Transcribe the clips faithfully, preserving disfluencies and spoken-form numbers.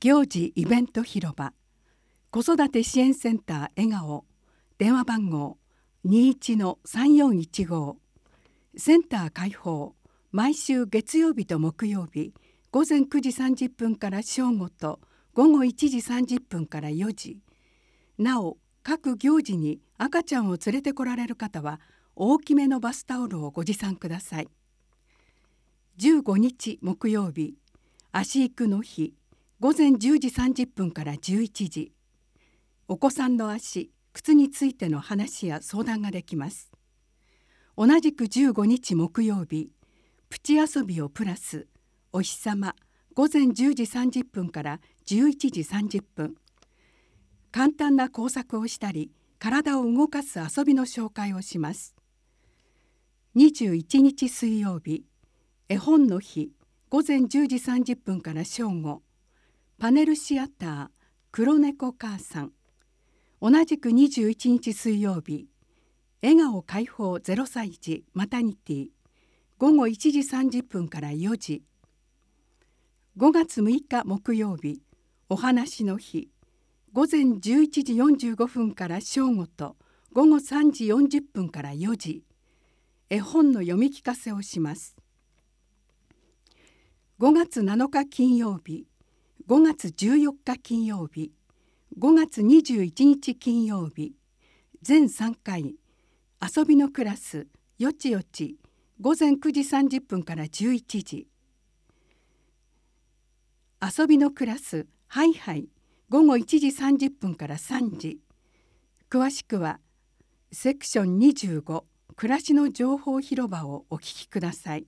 行事イベント広場子育て支援センター笑顔電話番号 にいちのさんよんいちご センター開放毎週月曜日と木曜日午前くじさんじゅっぷんから正午と午後いちじさんじゅっぷんからよじ。なお各行事に赤ちゃんを連れてこられる方は大きめのバスタオルをご持参ください。じゅうごにち木曜日足育の日午前じゅうじさんじゅっぷんからじゅういちじ。お子さんの足靴についての話や相談ができます。同じくじゅうごにち木曜日プチ遊びをプラスお日様午前じゅうじさんじゅっぷんからじゅういちじさんじゅっぷん。簡単な工作をしたり体を動かす遊びの紹介をします。にじゅういちにち水曜日絵本の日午前じゅうじさんじゅっぷんから正午。パネルシアター黒猫母さん。同じくにじゅういちにち水曜日笑顔解放ゼロさい児マタニティ午後いちじさんじゅっぷんからよじ。ごがつむいか木曜日お話の日午前じゅういちじよんじゅうごふんから正午と午後さんじよんじゅっぷんからよじ。絵本の読み聞かせをします。ごがつなのか金曜日ごがつじゅうよっか金曜日ごがつにじゅういちにち金曜日全さんかい遊びのクラスよちよち午前くじさんじゅっぷんからじゅういちじ。遊びのクラスハイハイ午後いちじさんじゅっぷんからさんじ。詳しくはセクションにじゅうご暮らしの情報広場をお聞きください。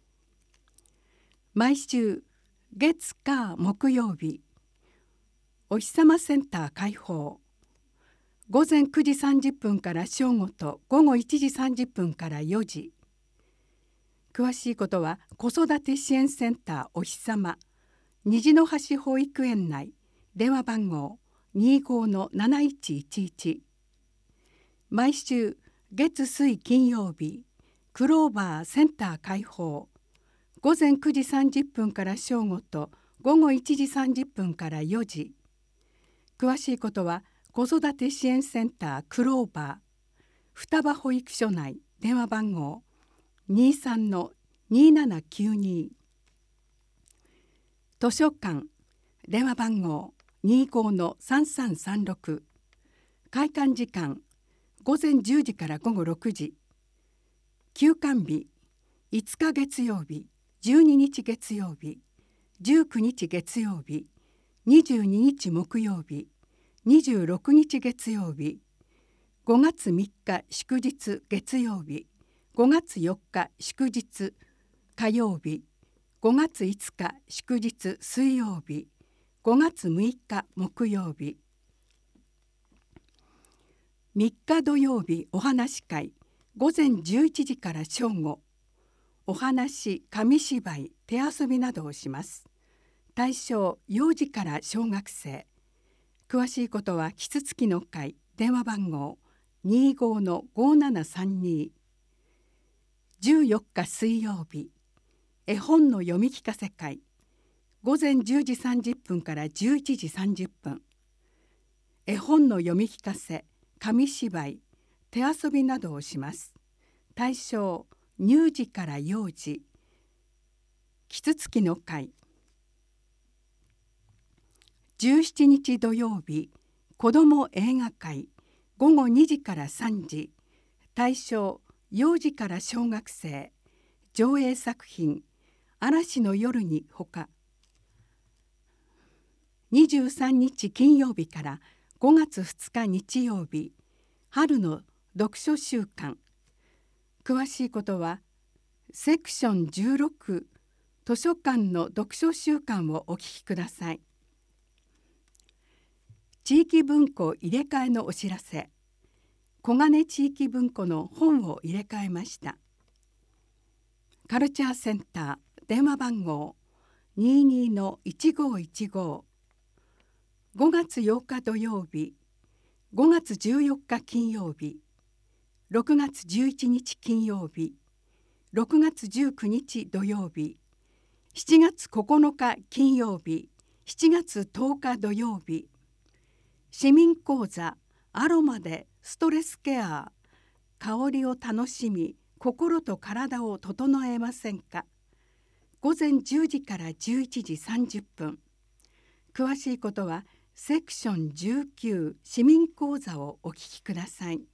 毎週月火木曜日お日様センター開放午前くじさんじゅっぷんから正午と午後いちじさんじゅっぷんからよじ。詳しいことは子育て支援センターお日様虹の橋保育園内電話番号 にじゅうごのなないちいちいち。毎週月水金曜日クローバーセンター開放午前くじさんじゅっぷんから正午と午後いちじさんじゅっぷんからよじ。詳しいことは子育て支援センタークローバー双葉保育所内電話番号 にじゅうさんのにななきゅうに。図書館電話番号 にじゅうごのさんさんさんろく。開館時間午前じゅうじから午後ろくじ。休館日いつか月曜日じゅうににち月曜日じゅうくにち月曜日にじゅうににち木曜日にじゅうろくにち月曜日ごがつみっか祝日月曜日ごがつよっか祝日火曜日ごがついつか祝日水曜日ごがつむいか木曜日みっか土曜日お話し会午前じゅういちじから正午。お話紙芝居手遊びなどをします。対象幼児から小学生。詳しいことはキツツキの会電話番号 にじゅうごのごななさんに。じゅうよっか水曜日絵本の読み聞かせ会午前じゅうじさんじゅっぷんからじゅういちじさんじゅっぷん。絵本の読み聞かせ紙芝居手遊びなどをします。対象乳児から幼児。キツツキの会じゅうしちにち土曜日子ども映画会ごごにじからさんじ。対象幼児から小学生。上映作品嵐の夜にほか。にじゅうさんにち金曜日からごがつふつか日曜日春の読書週間。詳しいことはセクションじゅうろく図書館の読書週間をお聞きください。地域文庫入れ替えのお知らせ。小金地域文庫の本を入れ替えました。カルチャーセンター電話番号 にじゅうにのいちごいちご。ごがつようか土曜日ごがつじゅうよっか金曜日ろくがつじゅういちにち金曜日ろくがつじゅうくにち土曜日しちがつここのか金曜日しちがつとおか土曜日、市民講座アロマでストレスケア、香りを楽しみ心と体を整えませんか。午前じゅうじからじゅういちじさんじゅっぷん。詳しいことはセクションじゅうきゅう市民講座をお聞きください。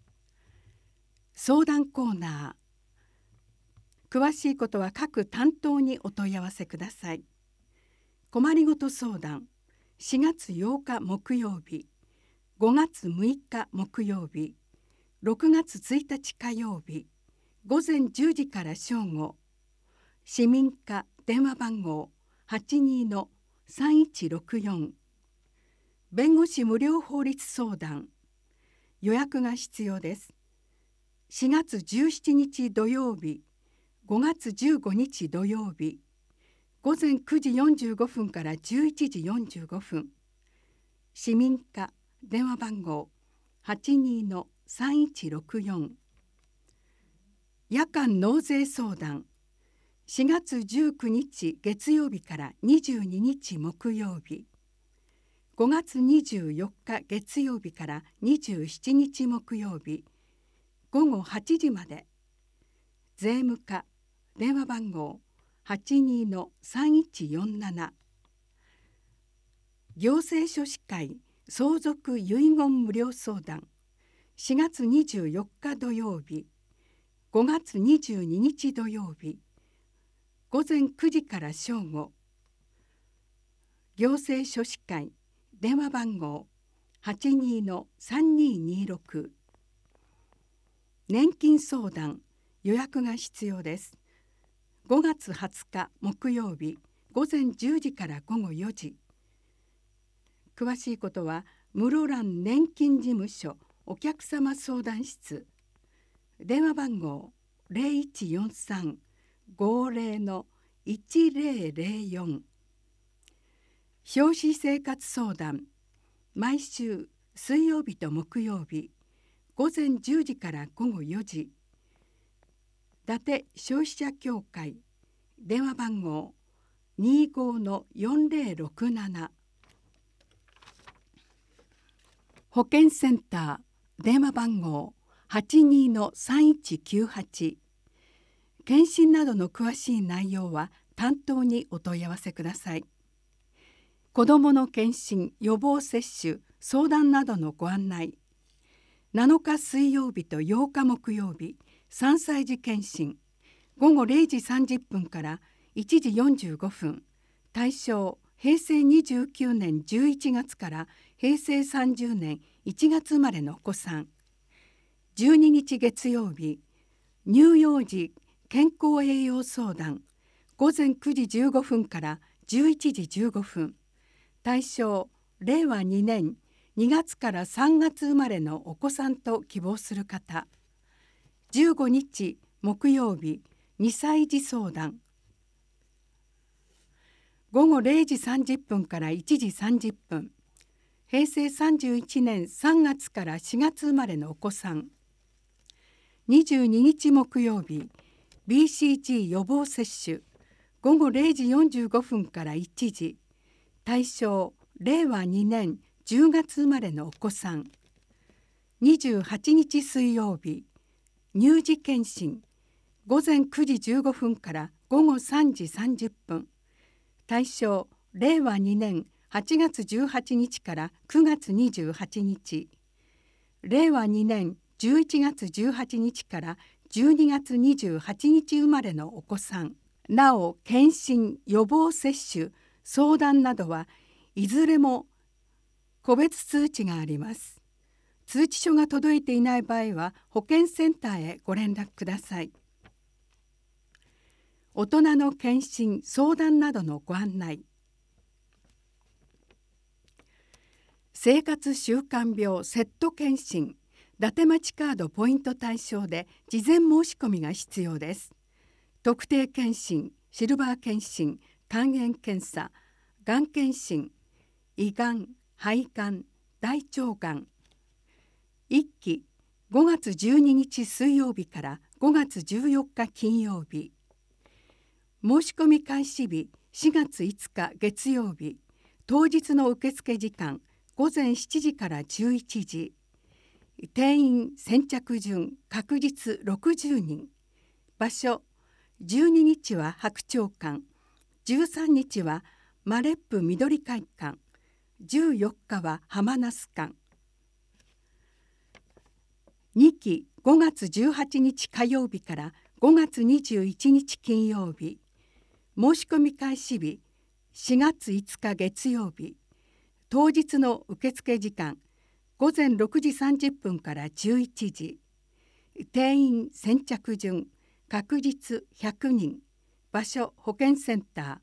相談コーナー。詳しいことは各担当にお問い合わせください。困りごと相談、しがつようか木曜日、ごがつむいか木曜日、ろくがつついたち火曜日、午前じゅうじから正午。市民課電話番号 はちにーのさんいちろくよん。弁護士無料法律相談。予約が必要です。しがつじゅうしちにち土曜日、ごがつじゅうごにち土曜日、午前くじよんじゅうごふんからじゅういちじよんじゅうごふん。市民課電話番号 はちにーのさんいちろくよん。夜間納税相談。しがつじゅうくにち月曜日からにじゅうににち木曜日、ごがつにじゅうよっか月曜日からにじゅうしちにち木曜日、ごごはちじまで。税務課電話番号 はちにーのさんいちよんなな。行政書士会相続遺言無料相談。しがつにじゅうよっか土曜日、ごがつにじゅうににち土曜日、午前くじから正午。行政書士会電話番号 はちにーのさんにーにーろく。年金相談。予約が必要です。ごがつはつか木曜日、午前じゅうじからごごよじ。詳しいことは室蘭年金事務所お客様相談室。電話番号 ゼロいちよんさん ごゼロのいちゼロゼロよん。消費生活相談。毎週水曜日と木曜日、午前じゅうじからごごよじ。伊達消費者協会電話番号 にじゅうごのよんゼロろくなな。保健センター電話番号 はちにーのさんいちきゅうはち。検診などの詳しい内容は担当にお問い合わせください。子どもの検診、予防接種、相談などのご案内。なのか水曜日とようか木曜日、さんさい児検診。ごごれいじさんじゅっぷんからいちじよんじゅうごふん。対象、へいせいにじゅうきゅうねんじゅういちがつからへいせいさんじゅうねんいちがつ生まれのお子さん。じゅうににち月曜日、乳幼児健康栄養相談。ごぜんくじじゅうごふんからじゅういちじじゅうごふん。対象、れいわにねんにがつからさんがつ生まれのお子さんと希望する方。じゅうごにち木曜日、にさい児相談。ごごれいじさんじゅっぷんからいちじさんじゅっぷん。へいせいさんじゅういちねんさんがつからしがつ生まれのお子さん。にじゅうににち木曜日、ビーシージー 予防接種。ごごれいじよんじゅうごふんからいちじ。対象、れいわにねんじゅうがつ生まれのお子さん。にじゅうはちにち水曜日、乳児検診。ごぜんくじじゅうごふんからごごさんじさんじゅっぷん。対象、れいわにねんはちがつじゅうはちにちからくがつにじゅうはちにち。れいわにねんじゅういちがつじゅうはちにちからじゅうにがつにじゅうはちにち生まれのお子さん。なお、検診、予防接種、相談などはいずれも個別通知があります。通知書が届いていない場合は保健センターへご連絡ください。大人の検診、相談などのご案内。生活習慣病セット検診。伊達町カードポイント対象で事前申し込みが必要です。特定検診、シルバー検診、肝炎検査、がん検診、胃がん、肺がん、大腸がん。いっき、ごがつじゅうににち水曜日からごがつじゅうよっか金曜日。申し込み開始日しがついつか月曜日、 当日の受付時間ごぜんしちじからじゅういちじ。定員先着順確実ろくじゅうにん。場所じゅうににちは白鳥館、じゅうさんにちはマレップ緑会館、じゅうよっかは浜那須館。にきごがつじゅうはちにち火曜日からごがつにじゅういちにち金曜日。申し込み開始日しがついつか月曜日。当日の受付時間ごぜんろくじさんじゅっぷんからじゅういちじ。定員先着順確実ひゃくにん。場所保健センター。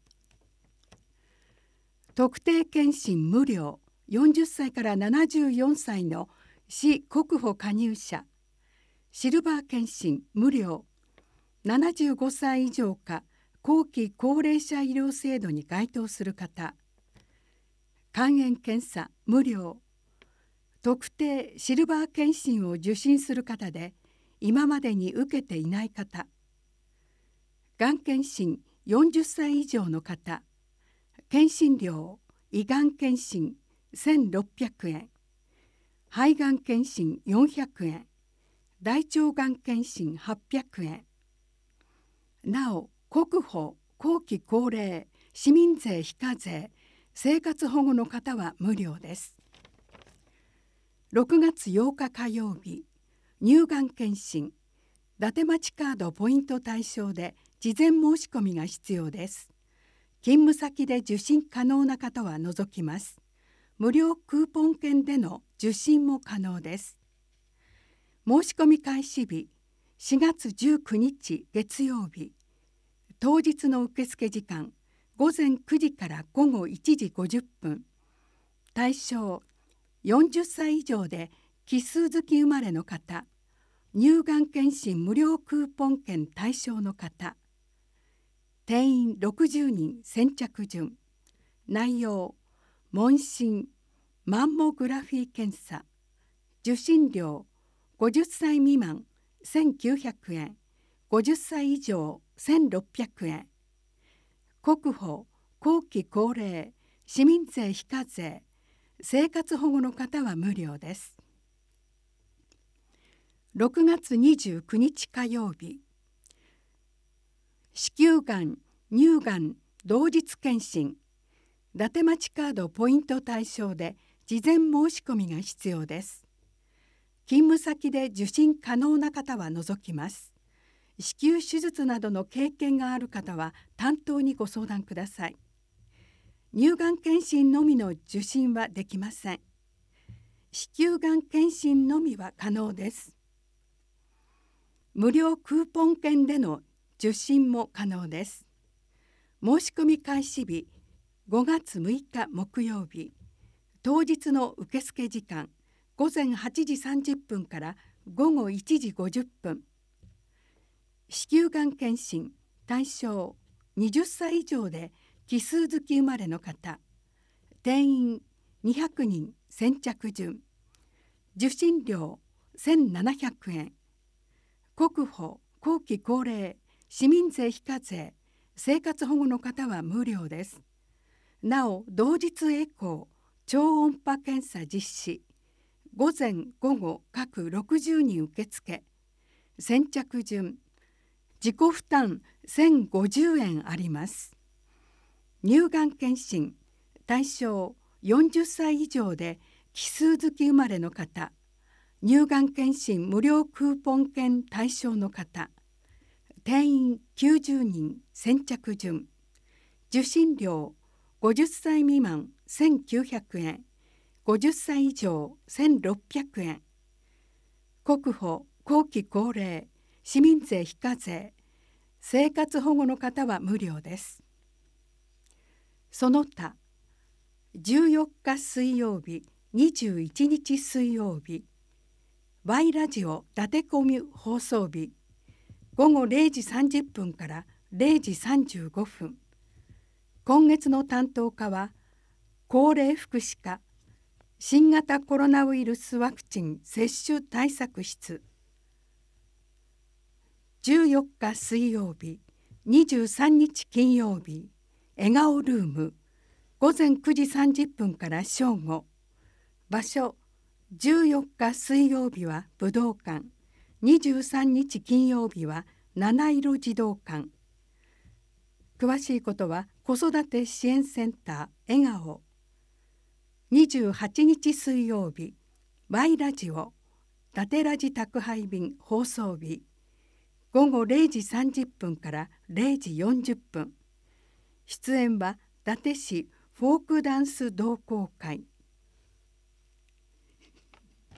特定健診無料よんじゅっさいからななじゅうよんさいの市国保加入者。シルバー健診無料ななじゅうごさい以上か後期高齢者医療制度に該当する方。肝炎検査無料。特定シルバー健診を受診する方で今までに受けていない方。がん検診よんじゅっさい以上の方。検診料胃がん検診せんろっぴゃくえん、肺がん検診よんひゃくえん、大腸がん検診はっぴゃくえん。なお国保後期高齢市民税非課税生活保護の方は無料です。ろくがつようか火曜日、乳がん検診伊達町カードポイント対象で事前申し込みが必要です。勤務先で受診可能な方は除きます。無料クーポン券での受診も可能です。申し込み開始日しがつじゅうくにち月曜日。当日の受付時間ごぜんくじからごごいちじごじゅっぷん。対象よんじゅっさい以上で奇数月生まれの方。乳がん検診無料クーポン券対象の方。定員ろくじゅうにん先着順。内容問診マンモグラフィー検査。受診料ごじゅっさい未満せんきゅうひゃくえん、ごじゅっさい以上せんろっぴゃくえん。国保後期高齢市民税非課税生活保護の方は無料です。ろくがつにじゅうくにち火曜日。子宮がん乳がん同日検診伊達町カードポイント対象で事前申し込みが必要です。勤務先で受診可能な方は除きます。子宮手術などの経験がある方は担当にご相談ください。乳がん検診のみの受診はできません。子宮がん検診のみは可能です。無料クーポン券での受診も可能です。申し込み開始日ごがつむいか木曜日。当日の受付時間ごぜんはちじさんじゅっぷんからごごいちじごじゅっぷん。子宮がん検診対象はたち以上で奇数月生まれの方。定員にひゃくにん先着順。受診料せんななひゃくえん。国保後期高齢市民税非課税生活保護の方は無料です。なお同日エコー超音波検査実施午前午後各ろくじゅうにん受付。先着順自己負担せんごじゅうえんあります。乳がん検診対象よんじゅっさい以上で奇数月生まれの方。乳がん検診無料クーポン券対象の方。定員きゅうじゅうにん先着順。受診料ごじゅっさい未満せんきゅうひゃくえん、ごじゅっさい以上せんろっぴゃくえん。国保後期高齢市民税非課税生活保護の方は無料です。その他じゅうよっか水曜日にじゅういちにち水曜日 Y ラジオ伊達コミュ放送日ごごれいじさんじゅっぷんかられいじさんじゅうごふん。今月の担当課は高齢福祉課新型コロナウイルスワクチン接種対策室。じゅうよっか水曜日にじゅうさんにち金曜日笑顔ルーム午前くじさんじゅっぷんから正午。場所じゅうよっか水曜日は武道館、にじゅうさんにち金曜日は七色児童館。詳しいことは子育て支援センター笑顔。にじゅうはちにち水曜日、ワイラジオ、伊達ラジ宅配便放送日、ごごれいじさんじゅっぷんかられいじよんじゅっぷん。出演は伊達市フォークダンス同好会。